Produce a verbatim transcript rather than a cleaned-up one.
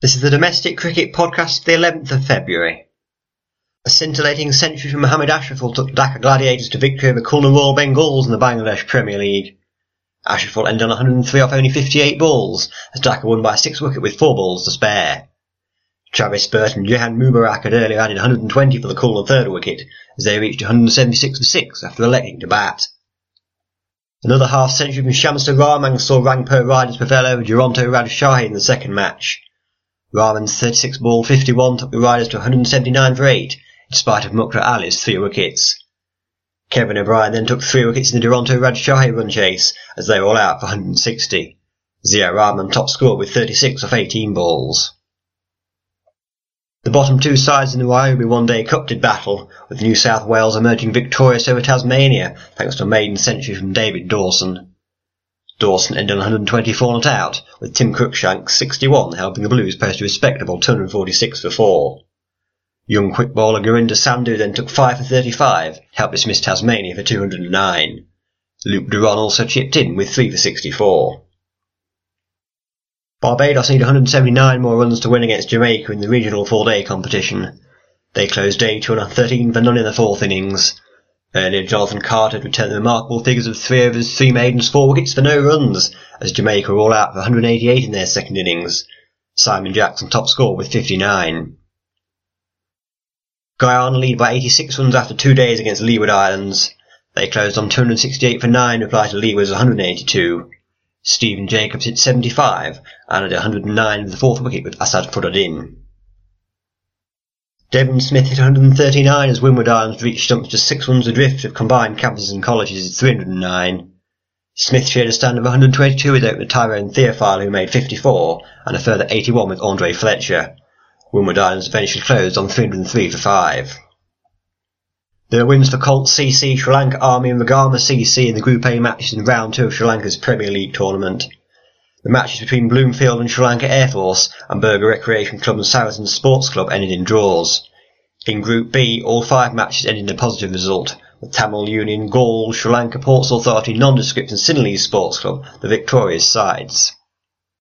This is the Domestic Cricket Podcast for the eleventh of February. A scintillating century from Mohammad Ashraful took Dhaka Gladiators to victory over Khulna Royal Bengals in the Bangladesh Premier League. Ashraful ended on one hundred and three off only fifty-eight balls, as Dhaka won by six wickets with four balls to spare. Travis Burt and Jehan Mubarak had earlier added one hundred and twenty for the Khulna third wicket, as they reached one hundred and seventy-six for six after electing to bat. Another half-century from Shamsur Rahman saw Rangpur Riders prevail over Duronto Rajshahi in the second match. Rahman's thirty-six ball fifty-one took the Riders to one hundred and seventy-nine for eight, in spite of Mukhtar Ali's three wickets. Kevin O'Brien then took three wickets in the Duronto Rajshahi run chase, as they were all out for one hundred and sixty. Zia Rahman top scored with thirty-six off eighteen balls. The bottom two sides in the Waihobi One Day Cup did battle, with New South Wales emerging victorious over Tasmania, thanks to a maiden century from David Dawson. Dawson ended on one hundred and twenty-four not out, with Tim Cruikshank's sixty-one helping the Blues post a respectable two hundred and forty-six for four. Young quick bowler Gurinder Sandhu then took five for thirty-five, helped dismiss Tasmania for two hundred and nine. Luke Duron also chipped in with three for sixty-four. Barbados need one hundred and seventy-nine more runs to win against Jamaica in the regional four-day competition. They closed day two hundred and thirteen for none in the fourth innings. Earlier, Jonathan Carter had returned the remarkable figures of three overs, three maidens, four wickets for no runs, as Jamaica were all out for one hundred and eighty-eight in their second innings. Simon Jackson top scored with fifty-nine. Guyana lead by eighty-six runs after two days against Leeward Islands. They closed on two hundred and sixty-eight for nine, reply to Leeward's one hundred and eighty-two. Stephen Jacobs hit seventy-five, and had one hundred and nine with the fourth wicket with Asad Furuddin. Devon Smith hit one hundred and thirty-nine as Windward Islands reached stumps just six runs adrift of combined campuses and colleges at three hundred and nine. Smith shared a stand of one hundred and twenty-two with opener Tyrone Theophile, who made fifty-four, and a further eighty-one with Andre Fletcher. Windward Islands eventually closed on three hundred and three for five. There were wins for Colt C C, Sri Lanka Army and Regama C C in the Group A matches in round two of Sri Lanka's Premier League tournament. The matches between Bloomfield and Sri Lanka Air Force and Burger Recreation Club and Saracens Sports Club ended in draws. In Group B, all five matches ended in a positive result, with Tamil Union, Gaul, Sri Lanka Ports Authority, Nondescript and Sinhalese Sports Club the victorious sides.